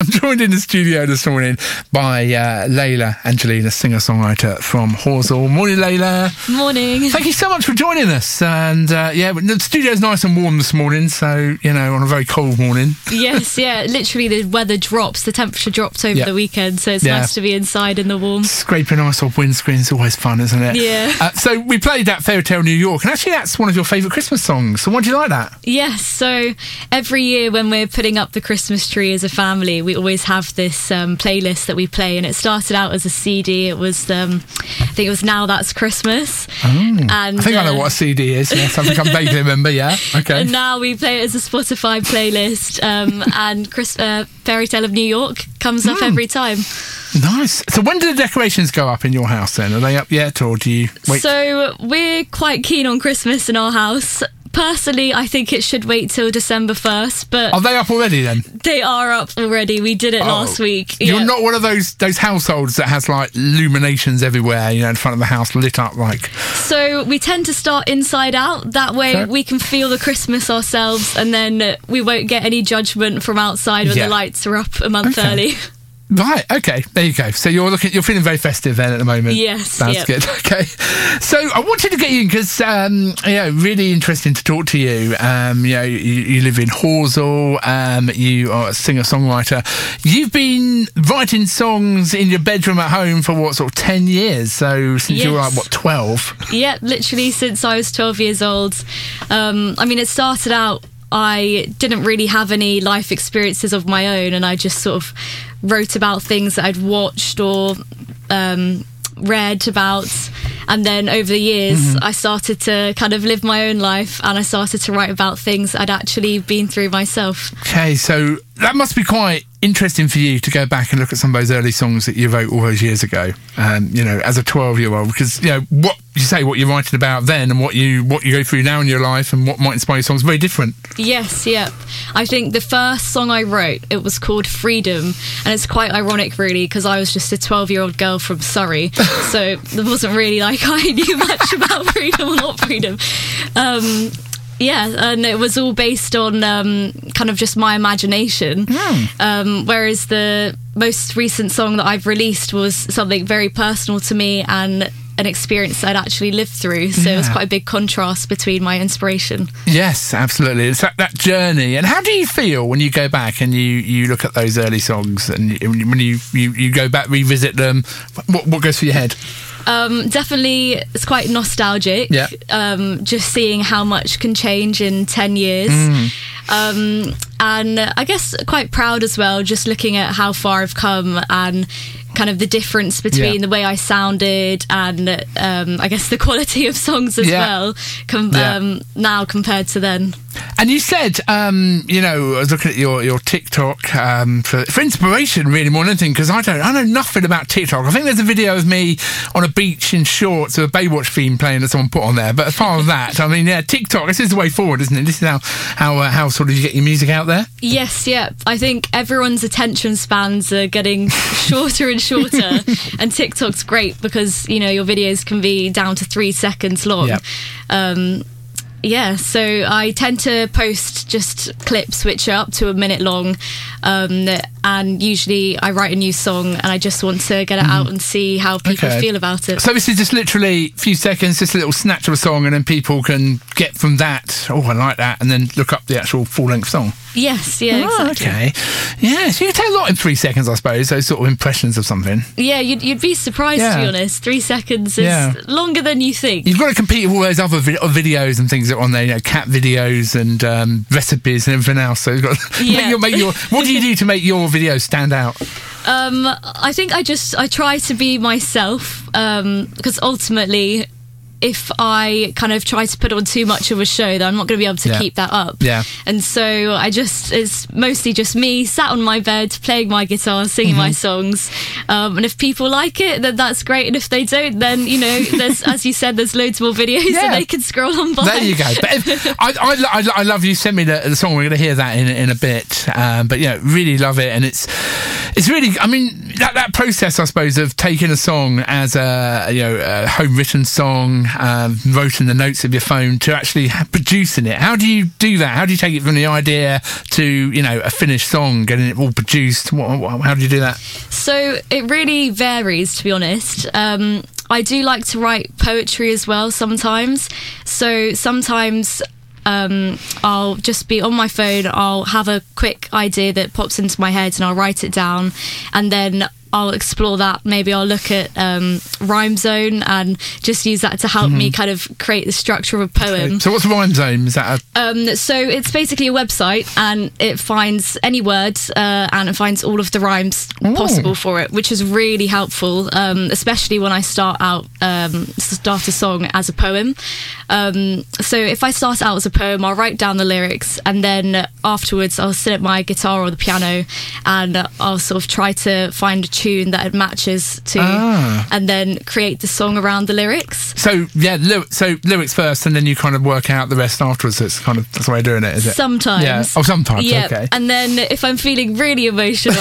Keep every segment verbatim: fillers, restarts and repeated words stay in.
I'm joined in the studio this morning by uh, Layla Angelina, singer-songwriter from Horsell. Morning, Layla. Morning. Thank you so much for joining us. And uh, yeah, the studio's nice and warm this morning, so, you know, on a very cold morning. Yes, yeah, literally the weather drops, the temperature dropped over yeah. the weekend, so it's yeah. nice to be inside in the warm. Scraping ice off windscreen is always fun, isn't it? Yeah. Uh, so we played that Fairy Tale New York, and actually that's one of your favourite Christmas songs. So why do you like that? Yes, so every year when we're putting up the Christmas tree as a family, we always have this um, playlist that we play, and it started out as a C D. It was, um, I think it was Now That's Christmas. Oh, and I think uh, I know what a C D is. Yes, I think I vaguely remember, yeah. Okay. And now we play it as a Spotify playlist, um, and Chris, uh, Fairy Tale of New York comes up mm. every time. Nice. So when do the decorations go up in your house then? Are they up yet, or do you wait? So we're quite keen on Christmas in our house. Personally, I think it should wait till December first, but... Are they up already then? They are up already. We did it oh, last week. You're yeah. not one of those those households that has, like, illuminations everywhere, you know, in front of the house lit up, like... So we tend to start inside out. That way okay. we can feel the Christmas ourselves, and then we won't get any judgment from outside when yeah. the lights are up a month okay. early. Right, okay, there you go. So you're looking, you're feeling very festive then at the moment. Yes, that's yep. good. Okay, so I wanted to get you in because, um, yeah, really interesting to talk to you. Um, you know, you, you live in Horsell. Um, you are a singer-songwriter. You've been writing songs in your bedroom at home for what, sort of ten years? So since yes. you were like what, twelve? Yeah, literally since I was twelve years old. Um, I mean, it started out. I didn't really have any life experiences of my own, and I just sort of wrote about things that I'd watched or um, read about. And then over the years, mm-hmm. I started to kind of live my own life, and I started to write about things I'd actually been through myself. Okay, so that must be quite interesting for you to go back and look at some of those early songs that you wrote all those years ago, um, you know, as a twelve-year-old, because, you know, what you say, what you're writing about then and what you what you go through now in your life and what might inspire your songs, very different. Yes, yeah. I think the first song I wrote, it was called Freedom, and it's quite ironic, really, because I was just a twelve-year-old girl from Surrey, so there wasn't really like I knew much about freedom or not freedom. Um, Yeah, and it was all based on um, kind of just my imagination. Mm. Um, whereas the most recent song that I've released was something very personal to me and an experience I'd actually lived through. So yeah. it was quite a big contrast between my inspiration. Yes, absolutely. It's that, that journey. And how do you feel when you go back and you, you look at those early songs and when you, you, you go back, revisit them? What, what goes through your head? Um, definitely, it's quite nostalgic. Yeah. Um, just seeing how much can change in ten years. Mm. Um, and I guess quite proud as well, just looking at how far I've come and kind of the difference between yeah. the way I sounded and um, I guess the quality of songs as yeah. well com- yeah. um, now compared to then. And you said, um, you know, I was looking at your, your TikTok um, for, for inspiration, really, more than anything, because I don't, I know nothing about TikTok. I think there's a video of me on a beach in shorts with a Baywatch theme playing that someone put on there. But as far as that, I mean, yeah, TikTok, this is the way forward, isn't it? This is how how uh, how sort of you get your music out there. Yes, yeah. I think everyone's attention spans are getting shorter and shorter, and TikTok's great because, you know, your videos can be down to three seconds long. Yep. Um, Yeah, so I tend to post just clips which are up to a minute long, um, and usually I write a new song and I just want to get it out and see how people okay. feel about it. So this is just literally a few seconds, just a little snatch of a song, and then people can get from that, oh, I like that, and then look up the actual full-length song. Yes, yeah, oh, exactly. Okay. Yeah, so you can tell a lot in three seconds, I suppose, those sort of impressions of something. Yeah, you'd, you'd be surprised, yeah. to be honest. Three seconds is yeah. longer than you think. You've got to compete with all those other vid- videos and things that are on there, you know, cat videos and um, recipes and everything else. So you've got to yeah. make your, make your, what do you do to make your videos stand out? Um, I think I just, I try to be myself, um, because ultimately, if I kind of try to put on too much of a show, then I'm not going to be able to yeah. keep that up. Yeah. And so I just, it's mostly just me sat on my bed, playing my guitar, singing mm-hmm. my songs. Um, and if people like it, then that's great. And if they don't, then, you know, there's, as you said, there's loads more videos yeah. and they can scroll on by. There you go. But if, I, I, I, I love you sent me the, the song. We're going to hear that in, in a bit. Um, but, you know, really love it. And it's, It's really, I mean, that, that process, I suppose, of taking a song as a, you know, a home-written song, um, wrote in the notes of your phone, to actually producing it. How do you do that? How do you take it from the idea to, you know, a finished song, getting it all produced? What, what, how do you do that? So it really varies, to be honest. Um, I do like to write poetry as well sometimes. So sometimes um, I'll just be on my phone, I'll have a quick idea that pops into my head and I'll write it down, and then I'll explore that. Maybe I'll look at um, Rhyme Zone and just use that to help mm-hmm. me kind of create the structure of a poem. Okay. So what's Rhyme Zone? Is that a... Um, so it's basically a website, and it finds any words uh, and it finds all of the rhymes Ooh. possible for it, which is really helpful, um, especially when I start out um, start a song as a poem. Um, so if I start out as a poem, I'll write down the lyrics, and then afterwards I'll sit at my guitar or the piano and I'll sort of try to find a tune that it matches to, ah. and then create the song around the lyrics. So yeah, ly- so lyrics first, and then you kind of work out the rest afterwards. So it's kind of that's the way of doing it, is it? Sometimes. Yeah. Oh, sometimes. Yeah. Okay. And then if I'm feeling really emotional,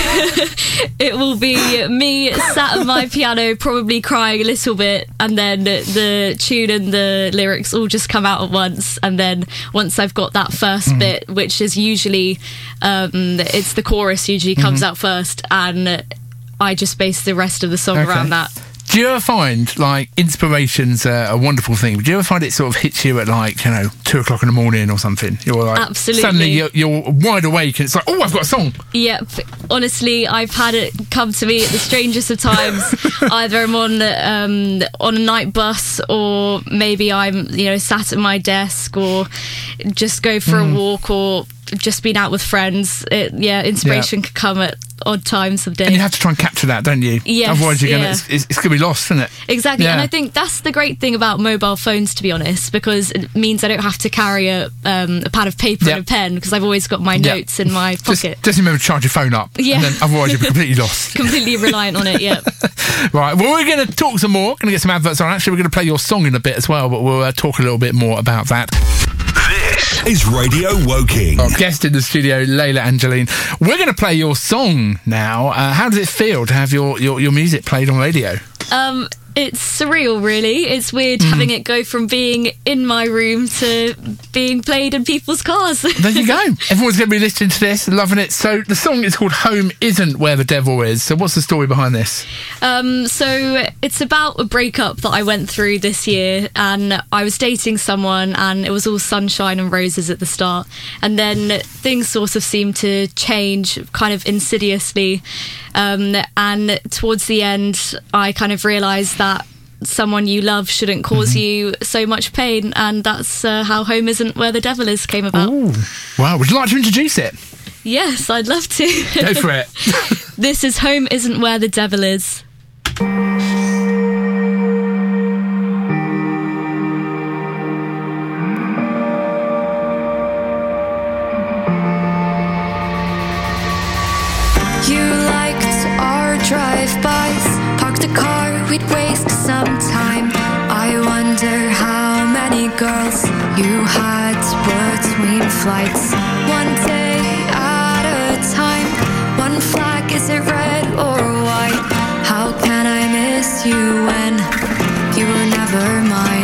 it will be me sat at my piano, probably crying a little bit, and then the tune and the lyrics all just come out at once. And then once I've got that first mm. bit, which is usually um, it's the chorus usually comes mm-hmm. out first, and I just base the rest of the song okay. around that. Do you ever find, like, inspiration's a, a wonderful thing, but do you ever find it sort of hits you at, like, you know, two o'clock in the morning or something? You're like, absolutely. Suddenly you're, you're wide awake and it's like, oh, I've got a song. Yep. Honestly, I've had it come to me at the strangest of times. Either I'm on um, on a night bus, or maybe I'm, you know, sat at my desk, or just go for mm. a walk, or just been out with friends. It, yeah, inspiration yeah. could come at odd times of day. And you have to try and capture that, don't you? Yes. Otherwise you're yeah. gonna, it's, it's going to be lost, isn't it? Exactly. Yeah. And I think that's the great thing about mobile phones, to be honest, because it means I don't have to carry a, um, a pad of paper yep. and a pen, because I've always got my yep. notes in my pocket. Just, just remember to charge your phone up. Yeah. And then otherwise you're completely lost. Completely reliant on it, yeah. Right. Well, we're going to talk some more. Going to get some adverts on. Actually, we're going to play your song in a bit as well, but we'll uh, talk a little bit more about that. This is Radio Woking. Our guest in the studio, Layla Angeline. We're going to play your song now. Uh, how does it feel to have your, your, your music played on radio? Um, it's surreal, really. It's weird mm. having it go from being in my room to being played in people's cars. There you go. Everyone's going to be listening to this, loving it. So the song is called Home Isn't Where the Devil Is. So what's the story behind this? Um, so it's about a breakup that I went through this year, and I was dating someone, and it was all sunshine and roses at the start, and then things sort of seemed to change kind of insidiously, um, and towards the end I kind of realised that someone you love shouldn't cause mm-hmm. you so much pain, and that's uh, how Home Isn't Where the Devil Is came about. Ooh. Wow, would you like to introduce it? Yes, I'd love to. Go for it. This is Home Isn't Where the Devil Is. You liked our drive-bys, parked a car, we'd waste some time. I wonder how many girls you had between flights. One day at a time, one flag, is it red or white? How can I miss you when you were never mine?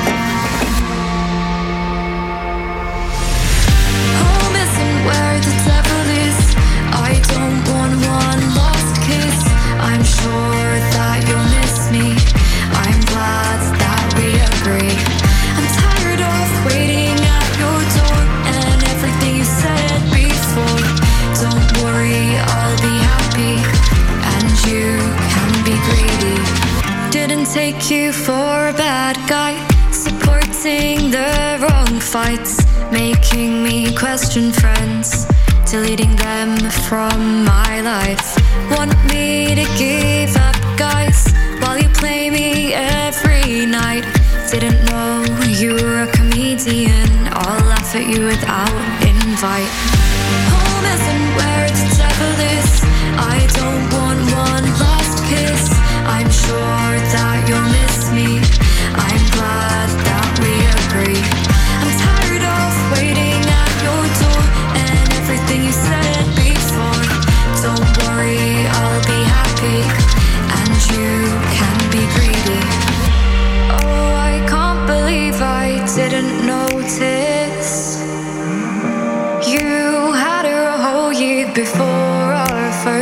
Home isn't where the devil is. I don't want one lost kiss. I'm sure that you'll miss me. I'm glad that we agree. I'm tired of waiting at your door and everything you said before. Don't worry, I'll be happy and you can be greedy. Didn't take you for a bad guy, supporting the wrong fights, making me question friends, deleting them from my life. Want me to give up, guys, while you play me every night. Didn't know you were a comedian, I'll laugh at you without invite. Home isn't where the devil is. I don't want one last kiss. I'm sure that you'll miss me. I'm glad that we agree. I'm tired of waiting at your door and everything you said before. Don't worry,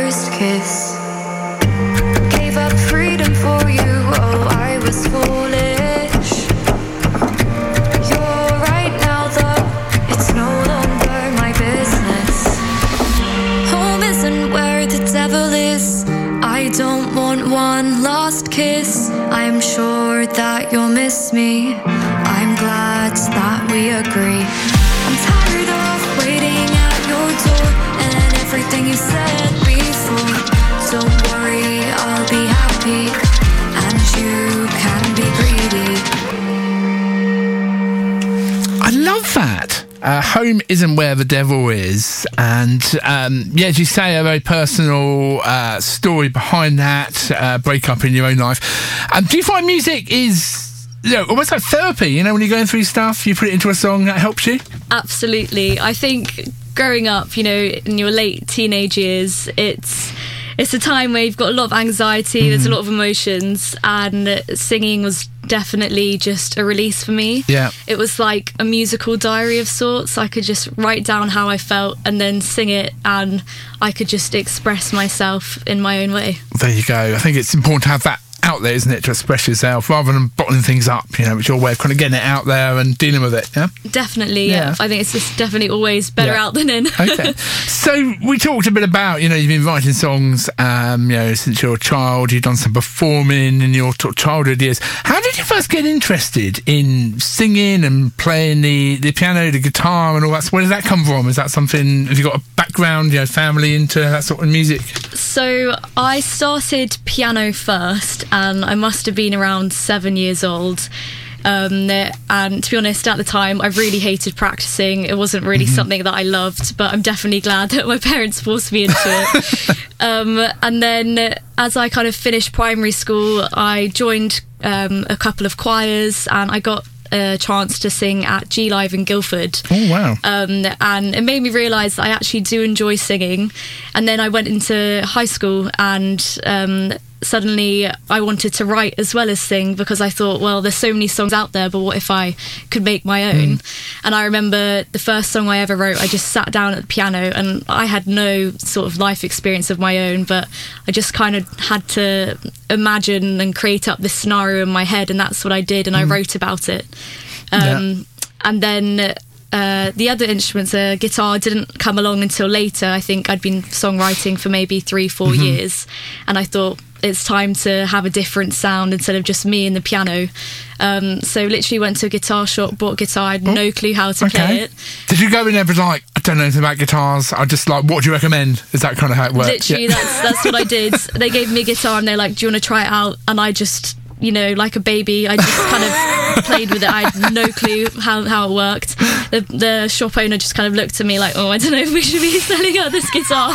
first kiss. Gave up freedom for you, oh, I was foolish. You're right now, though, it's no longer my business. Home isn't where the devil is. I don't want one last kiss. I'm sure that you'll miss me. I'm glad that we agree. I'm tired of waiting at your door and everything you said before. Don't worry, I'll be happy and you can be greedy. I love that. Uh, home isn't where the devil is, and um, yeah, as you say, a very personal uh, story behind that uh, breakup in your own life. Um, do you find music is, you know, almost like therapy? You know, when you're going through stuff, you put it into a song that helps you. Absolutely. I think growing up, you know, in your late teenage years, it's it's a time where you've got a lot of anxiety, mm. there's a lot of emotions, and singing was definitely just a release for me. Yeah. It was like a musical diary of sorts. I could just write down how I felt and then sing it, and I could just express myself in my own way. There you go. I think it's important to have that out there, isn't it, to express yourself rather than bottling things up, you know, which your way of kind of getting it out there and dealing with it. Yeah, definitely. Yeah, yeah. I think it's just definitely always better yeah. out than in. Okay, so we talked a bit about, you know, you've been writing songs um you know, since you're a child. You've done some performing in your t- childhood years. How did you first get interested in singing and playing the the piano, the guitar and all that? So where did that come from? Is that something, have you got a background, you know, family into that sort of music? So I started piano first, and I must have been around seven years old. Um, and to be honest, at the time, I really hated practicing. It wasn't really mm-hmm. something that I loved, but I'm definitely glad that my parents forced me into it. um, and then as I kind of finished primary school, I joined um, a couple of choirs, and I got a chance to sing at G Live in Guildford. Oh wow. Um, and it made me realise that I actually do enjoy singing. And then I went into high school, and um, suddenly I wanted to write as well as sing, because I thought, well, there's so many songs out there, but what if I could make my own? Mm. And I remember the first song I ever wrote, I just sat down at the piano, and I had no sort of life experience of my own, but I just kind of had to imagine and create up this scenario in my head, and that's what I did, and mm. I wrote about it. Um, yeah. And then uh, the other instruments, uh, guitar didn't come along until later. I think I'd been songwriting for maybe three, four mm-hmm. years, and I thought it's time to have a different sound instead of just me and the piano. Um, so literally went to a guitar shop, bought a guitar, I had oh, no clue how to okay. play it. Did you go in there and like, I don't know anything about guitars, I just like, what do you recommend? Is that kind of how it works? Literally, yeah. that's that's what I did. They gave me a guitar and they're like, do you want to try it out? And I just, you know, like a baby, I just kind of played with it. I had no clue how, how it worked. The, the shop owner just kind of looked at me like, oh, I don't know if we should be selling out this guitar.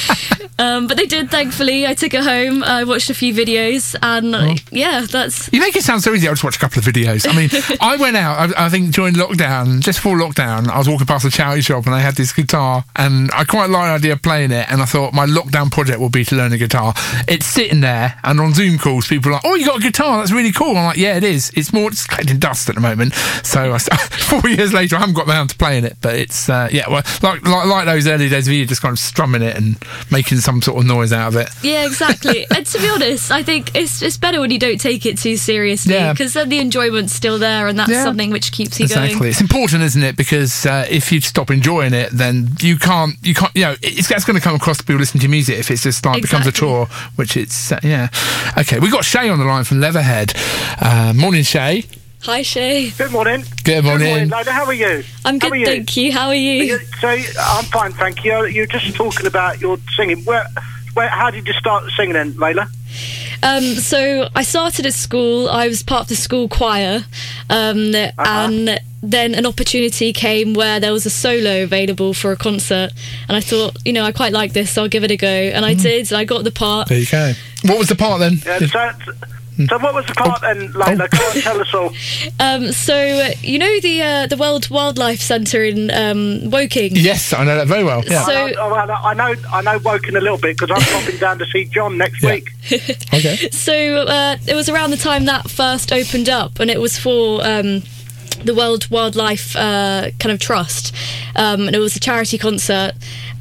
Um, but they did, thankfully. I took it home, I watched a few videos, and oh. yeah, that's... You make it sound so easy. I just watched a couple of videos. I mean, I went out, I, I think during lockdown, just before lockdown, I was walking past a charity shop and they had this guitar, and I quite liked the idea of playing it, and I thought my lockdown project would be to learn a guitar. It's sitting there, and on Zoom calls, people are like, oh, you got a guitar, that's really cool. I'm like, yeah, it is. It's more, it's collecting dust at the moment. So I, four years later, I haven't got around to playing it, but it's, uh, yeah, well, like, like, like those early days of you, just kind of strumming it and making some sort of noise out of it. Yeah, exactly. And to be honest, I think it's it's better when you don't take it too seriously, because yeah. then the enjoyment's still there, and that's yeah. something which keeps you exactly. going. It's important, isn't it? Because uh, if you stop enjoying it, then you can't, you can't, you know, it's, it's going to come across to people listening to music if it's just like exactly. becomes a chore, which it's, uh, yeah. Okay, we've got Shay on the line from Leatherhead. Uh, morning, Shay. Hi, Shay. Good morning. Good morning. Good morning, Lola. How are you? I'm good, you? thank you. How are you? So, I'm fine, thank you. You're just talking about your singing. Where, where, how did you start singing then, Layla? Um, so, I started at school. I was part of the school choir. Um, uh-huh. And then an opportunity came where there was a solo available for a concert. And I thought, you know, I quite like this, so I'll give it a go. And I mm. did, and I got the part. There you go. What was the part then? Yeah, so, So what was the part oh. then, Layla? Come on, tell us all. Um, so, uh, you know the uh, the World Wildlife Centre in um, Woking? Yes, I know that very well. Yeah. So, I, know, I know I know Woking a little bit, because I'm popping down to see John next yeah. week. Okay. So, uh, it was around the time that first opened up, and it was for... Um, the World Wildlife uh, kind of Trust, um, and it was a charity concert,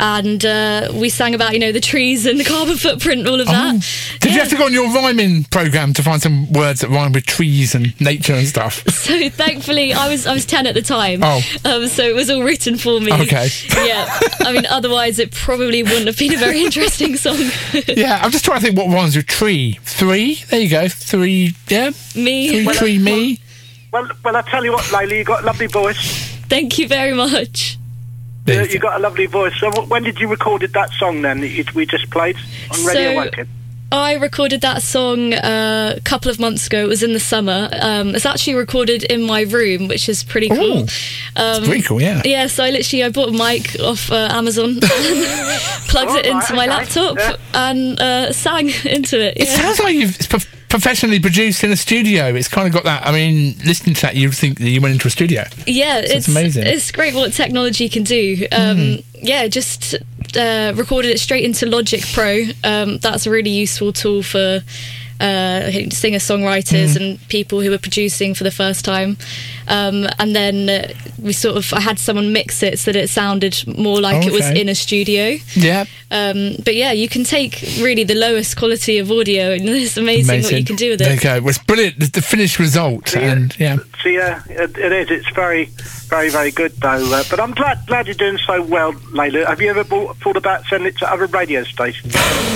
and uh, we sang about, you know, the trees and the carbon footprint, all of that. Oh. Did Yeah. you have to go on your rhyming program to find some words that rhyme with trees and nature and stuff? So thankfully, I was I was ten at the time. Oh. Um, so it was all written for me. Okay. Yeah. I mean, otherwise it probably wouldn't have been a very interesting song. Yeah, I'm just trying to think what rhymes with tree. Three? There you go. Three, yeah? Me. Three, tree, me. Well, well, I tell you what, Layla, you got a lovely voice. Thank you very much. There You, you you go. got a lovely voice. So wh- when did you recorded that song then that you, we just played on Radio So- Woking? I recorded that song uh, a couple of months ago. It was in the summer. Um, it's actually recorded in my room, which is pretty cool. Ooh, Um, pretty cool, yeah. Yeah, so I literally I bought a mic off uh, Amazon, plugged Oh, it into right, my okay. laptop, Yeah. and uh, sang into it. It yeah. sounds like you've it's prof- professionally produced in a studio. It's kind of got that. I mean, listening to that, you'd think that you went into a studio. Yeah, it's, it's amazing. It's great what technology can do. Um, Yeah, just uh, recorded it straight into Logic Pro. Um, that's a really useful tool for uh, singer-songwriters and people who are producing for the first time. Um, and then uh, we sort of, I had someone mix it so that it sounded more like it was Okay. in a studio. Yeah. Um, but yeah, you can take really the lowest quality of audio, and it's amazing, what you can do with There you it. go. Well, it's brilliant. The, the finished result. And yeah. So yeah, it, it is. It's very, very, very good though. Uh, but I'm glad, glad you're doing so well, Layla. Have you ever bought, thought about sending it to other radio stations?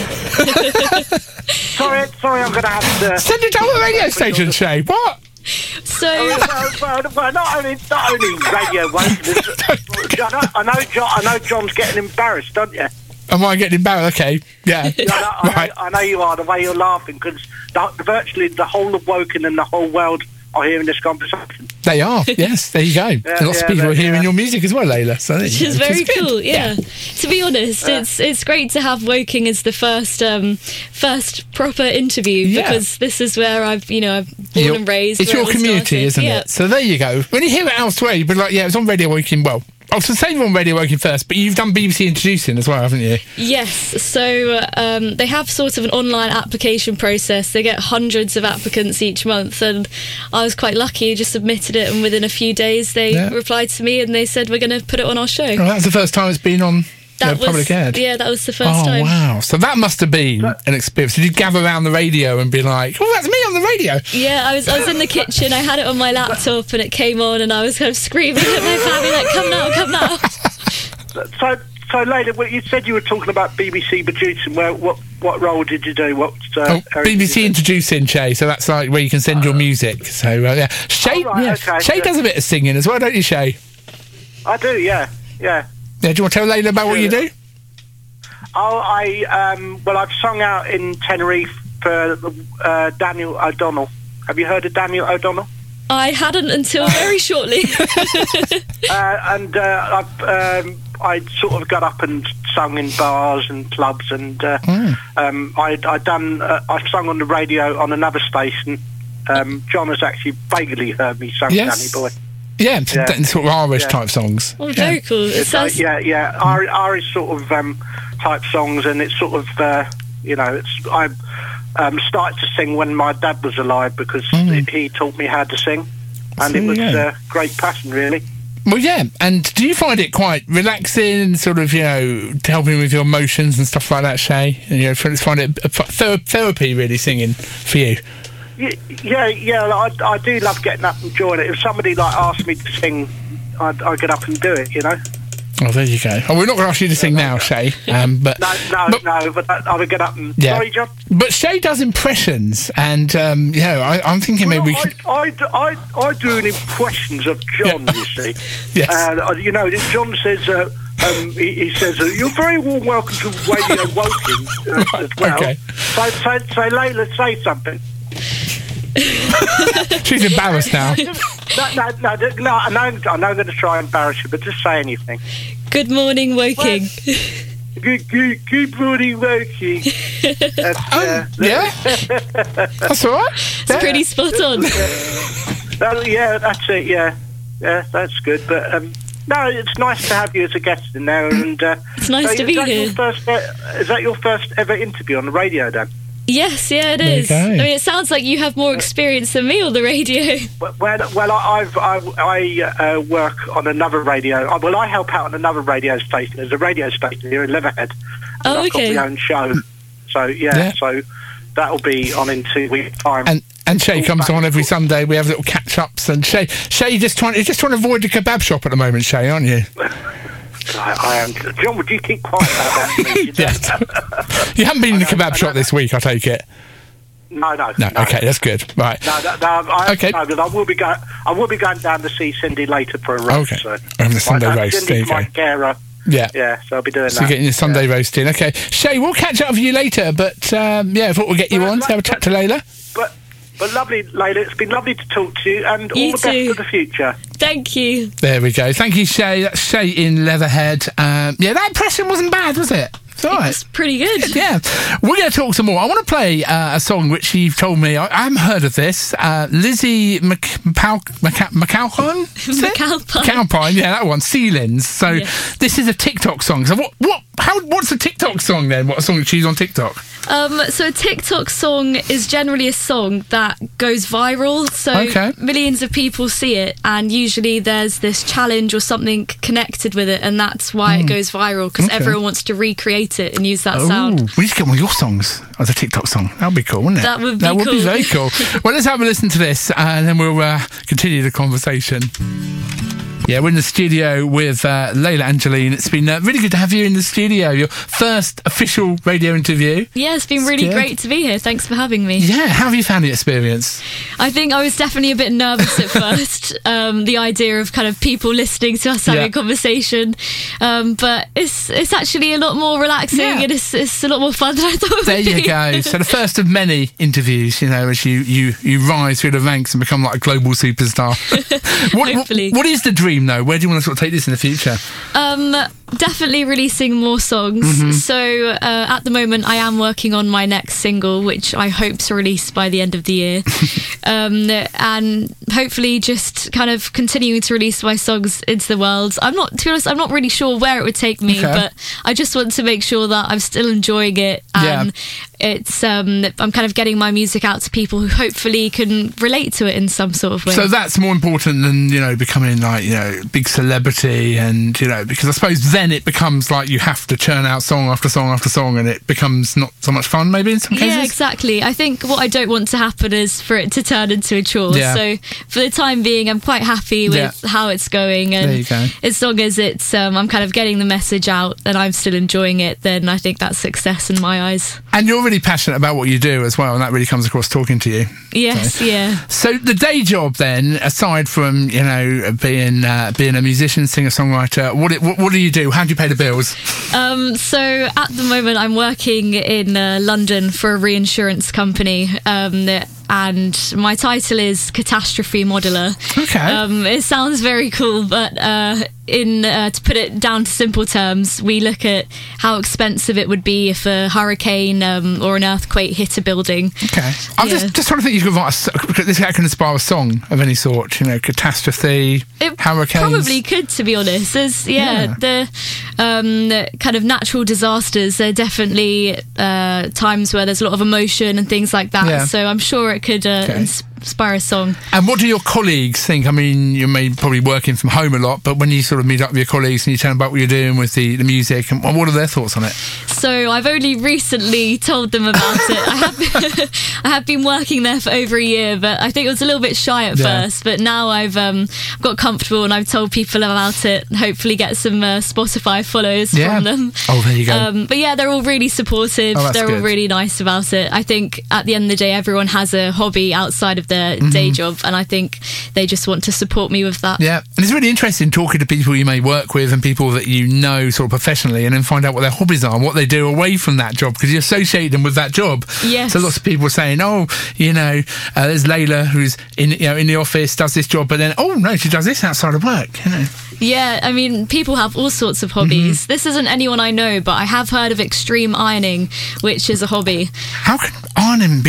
sorry, sorry, I'm going to have to. Send it to a radio station, Shay. What? So well, well, well, not only, not only radio Woking. I know, I know, John, I know, John's getting embarrassed, don't you? Am I getting embarrassed? Okay. Yeah. I know, I, Right. know, I know you are. The way you're laughing, because virtually the whole of Woking and the whole world are hearing this conversation. They are. Yes. There you go. Lots of yeah, people but- are hearing yeah. your music as well, Layla. So there Which you is go, very good. cool, yeah. To be honest, it's it's great to have Woking as the first um, first proper interview, Yeah. because this is where I've you know I've born Your- and raised. It's where your it all community, started. isn't Yeah. it? So there you go. When you hear it elsewhere, you'd be like, yeah, it was on Radio Woking. Well, I was saying on Radio Woking first, but you've done B B C Introducing as well, haven't you? Yes, so um, they have sort of an online application process. They get hundreds of applicants each month, and I was quite lucky. Just submitted it, and within a few days, they Yeah. replied to me and they said we're going to put it on our show. Well, that's the first time it's been on That uh, was public ad. yeah, that was the first Oh, time. wow. So that must have been an experience. Did you gather around the radio and be like, oh, that's me on the radio? Yeah, I was I was in the kitchen. I had it on my laptop, and it came on, and I was kind of screaming at my family like, "Come now, come now!" So, so Layla, well, you said you were talking about B B C producing. Where, what, what role did you do? What? Uh, Oh, B B C Introducing, Shay. So that's like where you can send your music. So, uh, yeah. Shay, Oh, right, yeah. okay, Shay yeah. does a bit of singing as well, don't you, Shay? I do. Yeah, yeah. Yeah, do you want to tell Layla about what you do? Oh, I um. Well, I've sung out in Tenerife for uh, Daniel O'Donnell. Have you heard of Daniel O'Donnell? I hadn't until very shortly. Uh, and uh, I've um, I sort of got up and sung in bars and clubs, and uh, Mm. um, I I done uh, I sung on the radio on another station. Um, John has actually vaguely heard me sing Yes. Danny Boy. Yeah, Yeah. that sort of Irish Yeah. type songs. Oh, Yeah. very cool. It It's, uh, sounds yeah, yeah, Irish, Irish sort of um, type songs, and it's sort of uh, you know, it's I um, started to sing when my dad was alive because Mm. he taught me how to sing, and So it was there you go. uh, great passion, really. Well, yeah. And do you find it quite relaxing, sort of, you know, helping with your emotions and stuff like that, Shay? And, you know, find it a ther- therapy, really, singing for you? Y- Yeah, yeah, I, I do love getting up and enjoying it. If somebody like asked me to sing, I'd, I'd get up and do it, you know. Oh, there you go. Oh, we're not going to ask you to sing now, Shay. Um, but No, no, but, no, but I, I would get up and. Yeah. Sorry, John. But Shay does impressions, and um, you know, I, I'm thinking maybe we Well, could. I, I, I, I do an impressions of John, Yeah. you see. Yes. And, uh, you know, John says, uh, um, he, he says, uh, you're very warm welcome to Radio Woking uh, as well. okay. So, so, so Layla, say something. She's embarrassed now. No, no, no, no, no I know, I know I'm going to try and embarrass you, but just say anything. good morning, Woking. Good, good, good morning, Woking. That's, uh, Yeah, that's all right. It's pretty spot on. that- yeah, that's it, yeah. Yeah, that's good, but... Um, no, it's nice to have you as a guest in there, and uh, It's nice so to is be that here. Your first, uh, is that your first ever interview on the radio, then? Yes, yeah, it There you is. go. I mean, it sounds like you have more experience than me on the radio. Well, well, I, I've, I, I uh, work on another radio. uh, Well, I help out on another radio station. There's a radio station here in Leatherhead. And Oh, I've okay. got my own show. So, yeah, Yeah. so that'll be on in two weeks' time. And and Shay All comes back on and every forth. Sunday. We have little catch ups. And Shay, Shay, just trying, you're just trying to avoid the kebab shop at the moment, Shay, aren't you? I, I am. John, would you keep quiet about that, please? You Yes. You haven't been in the kebab shop this week, I take it. No, no, No, okay, that's good. Right. No, no, no, I, Okay. no, but I will be going. I will be going down to see Cindy later for a roast. Okay. So. And the Sunday Right, uh, roast, there you Cindy's my go. carer. Yeah. Yeah, so I'll be doing So that. you're getting your Sunday roast in. Okay. Shay, we'll catch up with you later, but um, yeah, I thought we'll get you Well, on to have a chat to Layla. But, but lovely, Layla. It's been lovely to talk to you, and all You the too. best for the future. Thank you. There we go. Thank you, Shay. That's Shay in Leatherhead. Um, yeah, that impression wasn't bad, was it? It's all right. It's pretty good. Yeah, we're going to talk some more. I want to play uh, a song which you've told me. I, I haven't heard of this. Uh, Lizzie McAlpine? McAlpine? McAlpine. McAlpine, yeah, that one. Ceilings. So Yes. this is a TikTok song. So what? What? How? What's a TikTok song then? What song she's on TikTok? Um, so a TikTok song is generally a song that goes viral. So Okay. millions of people see it, and usually there's this challenge or something connected with it, and that's why it goes viral, because Hmm. Okay. everyone wants to recreate it and use that Oh, sound. we need to get one of your songs as a TikTok song. That would be cool, wouldn't it? That would be That would be cool. very cool. Well, let's have a listen to this, and then we'll uh, continue the conversation. Yeah, we're in the studio with uh, Layla Angeline. It's been uh, really good to have you in the studio. Your first official radio interview. Yeah, it's been really Good. great to be here. Thanks for having me. Yeah, how have you found the experience? I think I was definitely a bit nervous at first. Um, the idea of kind of people listening to us having Yeah. a conversation, um, but it's it's actually a lot more relaxing Yeah. and it's, it's a lot more fun than I thought it would There you be. go. So the first of many interviews, you know, as you, you, you rise through the ranks and become like a global superstar. what, Hopefully. What, what is the dream, though? Where do you want to sort of take this in the future? Um, definitely releasing more songs. Mm-hmm. So uh, at the moment, I am working on my next single, which I hope to release by the end of the year, um, and hopefully just kind of continuing to release my songs into the world. I'm not, to be honest, I'm not really sure where it would take me, Okay. but I just want to make sure that I'm still enjoying it and it's um, I'm kind of getting my music out to people who hopefully can relate to it in some sort of way. So that's more important than, you know, becoming like, you know, big celebrity and, you know, because I suppose then it becomes like you have to churn out song after song after song and it becomes not so much fun maybe in some cases. Yeah, exactly. I think what I don't want to happen is for it to turn into a chore. Yeah. So for the time being, I'm quite happy with Yeah. how it's going, and There you go. as long as it's um, I'm kind of getting the message out and I'm still enjoying it, then I think that's success in my eyes. And you're really passionate about what you do as well, and that really comes across talking to you. Yes, yeah. So the day job then, aside from, you know, being uh, being a musician, singer, songwriter, what, it, what what do you do? How do you pay the bills? Um, so at the moment, I'm working in uh, London for a reinsurance company. Um, and my title is Catastrophe Modeler. Okay. Um, it sounds very cool, but uh, in uh, to put it down to simple terms, we look at how expensive it would be if a hurricane um, or an earthquake hit a building. Okay. I'm Yeah. just, just trying to think you could write a, s- this can inspire a song of any sort, you know, catastrophe, It hurricanes. probably could, to be honest. There's, yeah, Yeah. the um, the kind of natural disasters. There are definitely uh, times where there's a lot of emotion and things like that. Yeah. So I'm sure it could uh, Okay. ins- inspire a song. And what do your colleagues think? I mean, you may probably working from home a lot, but when you sort of meet up with your colleagues and you tell them about what you're doing with the, the music, and what are their thoughts on it? So I've only recently told them about it. I have been, I have been working there for over a year, but I think it was a little bit shy at Yeah. first. But now I've um, got comfortable and I've told people about it. And hopefully get some uh, Spotify follows Yeah. from them. Oh, there you go. Um, but yeah, they're all really supportive. Oh, that's they're all good. really nice about it. I think at the end of the day, everyone has a hobby outside of their Mm-hmm. day job, and I think they just want to support me with that. Yeah, and it's really interesting talking to people you may work with and people that you know sort of professionally, and then find out what their hobbies are and what they do away from that job, because you associate them with that job. Yes. So lots of people are saying, oh, you know, uh, there's Layla who's in, you know, in the office, does this job, but then, oh no, she does this outside of work. You know. Yeah, I mean, people have all sorts of hobbies. Mm-hmm. This isn't anyone I know, but I have heard of extreme ironing, which is a hobby. How can ironing be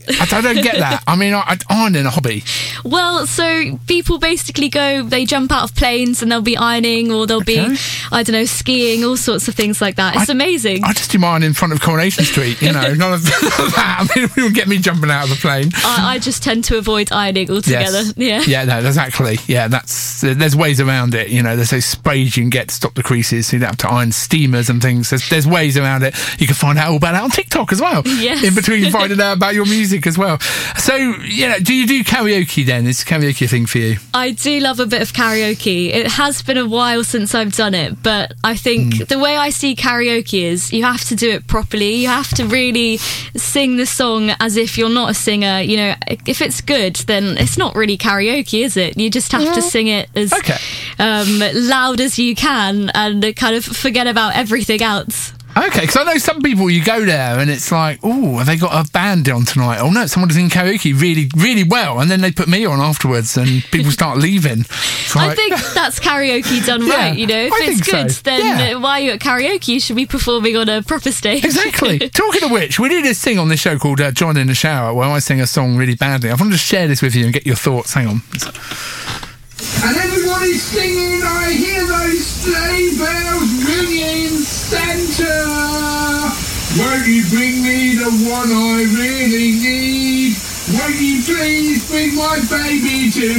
I, I don't get that. I mean, I, I, ironing a hobby. Well, so people basically go, they jump out of planes and they'll be ironing, or they'll Okay. be, I don't know, skiing, all sorts of things like that. It's I- amazing. I just do mine in front of Coronation Street, you know, none of that. I mean, it won't get me jumping out of the plane. I, I just tend to avoid ironing altogether. Yeah. Yeah, no, exactly. Yeah, that's uh, there's ways around it. You know, there's those sprays you can get to stop the creases, so you don't have to iron steamers and things. There's, there's ways around it. You can find out all about it on TikTok as well. Yes. In between finding out about your music as well. So, you know, do you do karaoke then? Is karaoke a thing for you? I do love a bit of karaoke. It has been a while since I've done it, but I think Mm. the way I see karaoke is you have to do it properly. You have to really sing the song as if you're not a singer. You know, if it's good, then it's not really karaoke, is it? You just have to sing it as Okay. um, loud as you can and kind of forget about everything else. Okay, because I know some people, you go there and it's like, oh, have they got a band on tonight? Oh no, someone does in karaoke really, really well, and then they put me on afterwards, and people start leaving. It's I like- think that's karaoke done Yeah, right, you know. If I it's think so. good, then Yeah. uh, why are you at karaoke? You should be performing on a proper stage. Exactly. Talking of which, we did this thing on this show called uh, John in the Shower, where I sing a song really badly. I want to share this with you and get your thoughts. Hang on. And everybody's singing, I hear those sleigh bells ringing, Santa. Won't you bring me the one I really need? Won't you please bring my baby to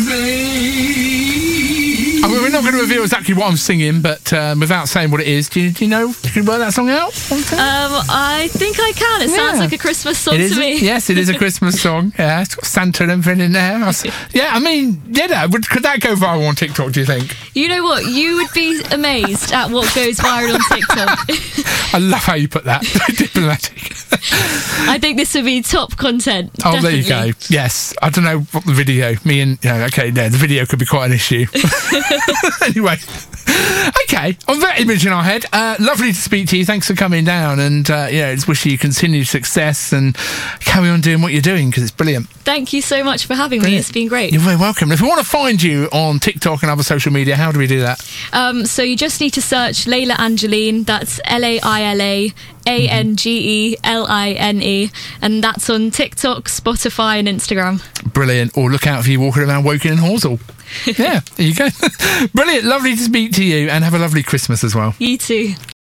me? I mean, we're not going to reveal exactly what I'm singing, but um, without saying what it is, do you, do you know, can you work that song out? Um, I think I can. It sounds Yeah. like a Christmas song It is, to me. yes, it is a Christmas song. Yeah, it's got Santa and everything in there. I s- Yeah, I mean, yeah, would, could that go viral on TikTok, do you think? You know what? You would be amazed at what goes viral on TikTok. I love how you put that. Diplomatic. I think this would be top content. Oh, there you definitely. go. Yes. I don't know what the video, me and, you know, okay, yeah, the video could be quite an issue. Anyway. Okay, on that image in our head, uh, lovely to speak to you. Thanks for coming down, and uh, you know, just wish you continued success and carry on doing what you're doing, because it's brilliant. Thank you so much for having me. Brilliant. It's been great. You're very welcome. If we want to find you on TikTok and other social media, how do we do that? Um, so you just need to search Layla Angeline. That's L A I L A A N G E L I N E, and that's on TikTok, Spotify, and Instagram. Brilliant. Or look out for you walking around Woking and Horsell. Yeah, there you go. Brilliant. Lovely to speak to you, and have a lovely Christmas as well. You too.